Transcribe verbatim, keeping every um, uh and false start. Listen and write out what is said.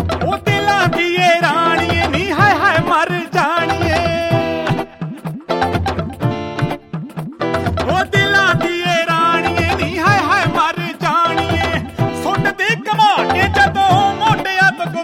ਉਹ ਦਿਲਾਂ ਦੀ ਏ ਰਾਣੀਏ ਨੀ ਹਾਏ ਹਾਏ ਮਰ ਜਾਣੀਏ ਉਹ